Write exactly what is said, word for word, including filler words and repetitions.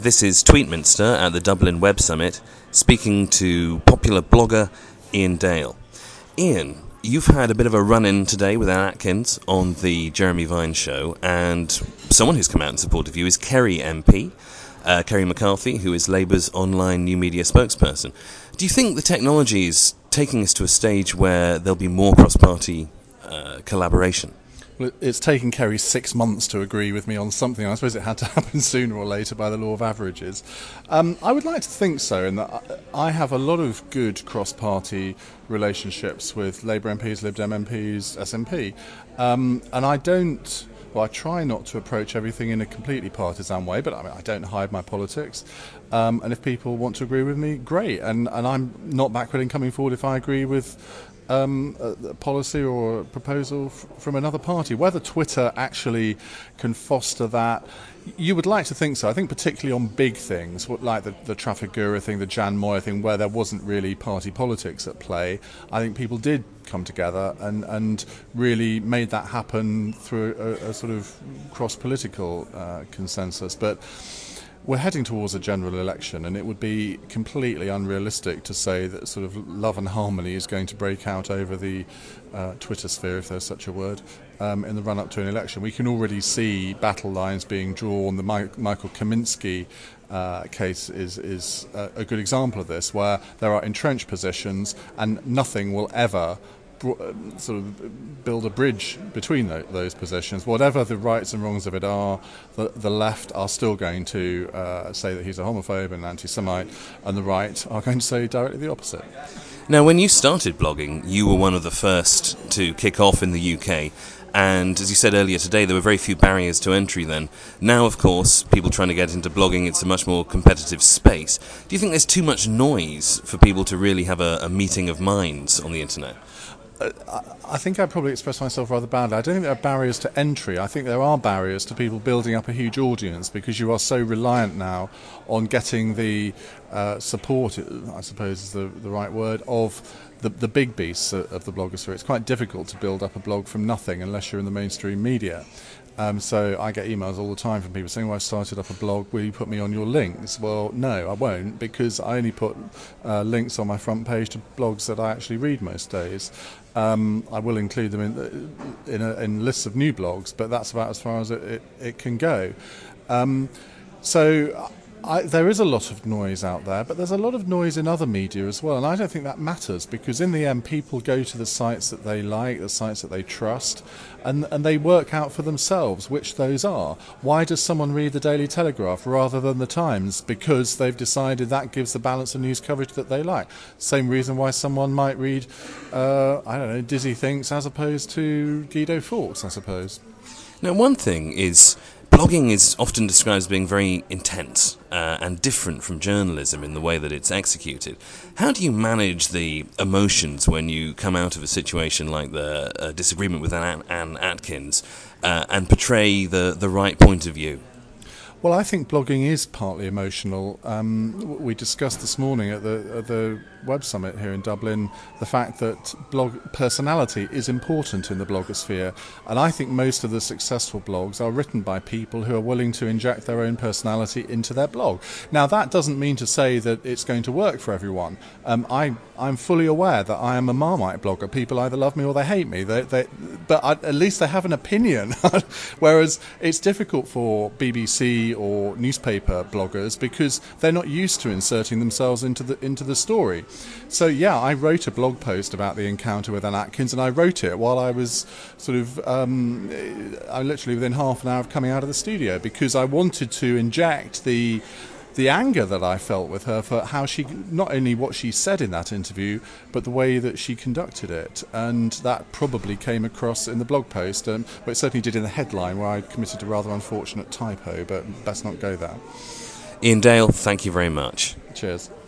This is Tweetminster at the Dublin Web Summit, speaking to popular blogger Ian Dale. Ian, you've had a bit of a run-in today with Ann Atkins on the Jeremy Vine show, and someone who's come out in support of you is Kerry M P, uh, Kerry McCarthy, who is Labour's online new media spokesperson. Do you think the technology is taking us to a stage where there'll be more cross-party uh, collaboration? Well, it's taken Kerry six months to agree with me on something. I suppose it had to happen sooner or later by the law of averages. Um, I would like to think so, in that I have a lot of good cross-party relationships with Labour M Ps, Lib Dem M Ps, S N P. Um, and I don't, well, I try not to approach everything in a completely partisan way, but I mean, I don't hide my politics. Um, and if people want to agree with me, great. And, and I'm not backward in coming forward if I agree with Um, a, a policy or a proposal f- from another party. Whether Twitter actually can foster that, you would like to think so. I think particularly on big things, like the, the Trafigura thing, the Jan Moyer thing, where there wasn't really party politics at play, I think people did come together and, and really made that happen through a, a sort of cross-political uh, consensus. But we're heading towards a general election, and it would be completely unrealistic to say that sort of love and harmony is going to break out over the uh, Twitter sphere, if there's such a word, um, in the run-up to an election. We can already see battle lines being drawn. The Mi- Michael Kaminsky uh, case is, is a, a good example of this, where there are entrenched positions and nothing will ever sort of build a bridge between those positions. Whatever the rights and wrongs of it are, the, the left are still going to uh, say that he's a homophobe and anti-Semite, and the right are going to say directly the opposite. Now, when you started blogging, you were one of the first to kick off in the U K, and as you said earlier today, there were very few barriers to entry then. Now, of course, people trying to get into blogging, it's a much more competitive space. Do you think there's too much noise for people to really have a, a meeting of minds on the internet? I think I probably expressed myself rather badly. I don't think there are barriers to entry. I think there are barriers to people building up a huge audience, because you are so reliant now on getting the uh, support, I suppose is the, the right word, of the, the big beasts of the blogosphere. It's quite difficult to build up a blog from nothing unless you're in the mainstream media. Um, so I get emails all the time from people saying, well, I started up a blog, will you put me on your links? Well, no, I won't, because I only put uh, links on my front page to blogs that I actually read most days. Um, I will include them in in, a, in lists of new blogs, but that's about as far as it, it, it can go. Um, so I, there is a lot of noise out there, but there's a lot of noise in other media as well, and I don't think that matters, because in the end people go to the sites that they like, the sites that they trust, and, and they work out for themselves which those are. Why does someone read the Daily Telegraph rather than the Times? Because they've decided that gives the balance of news coverage that they like. Same reason why someone might read, uh, I don't know, Dizzy Thinks as opposed to Guido Fawkes, I suppose. Now, one thing is, blogging is often described as being very intense uh, and different from journalism in the way that it's executed. How do you manage the emotions when you come out of a situation like the uh, disagreement with Ann, Ann Atkins uh, and portray the, the right point of view? Well, I think blogging is partly emotional. Um, we discussed this morning at the, at the Web Summit here in Dublin the fact that blog personality is important in the blogosphere, and I think most of the successful blogs are written by people who are willing to inject their own personality into their blog. Now, that doesn't mean to say that it's going to work for everyone. Um, I, I'm fully aware that I am a Marmite blogger. People either love me or they hate me, they, they, but I, at least they have an opinion, whereas it's difficult for B B C or newspaper bloggers because they're not used to inserting themselves into the into the story. So yeah, I wrote a blog post about the encounter with Ann Atkins, and I wrote it while I was sort of um, I literally within half an hour of coming out of the studio, because I wanted to inject the the anger that I felt with her for how she, not only what she said in that interview, but the way that she conducted it. And that probably came across in the blog post, um, but it certainly did in the headline, where I committed a rather unfortunate typo, but best not go there. Ian Dale, thank you very much. Cheers.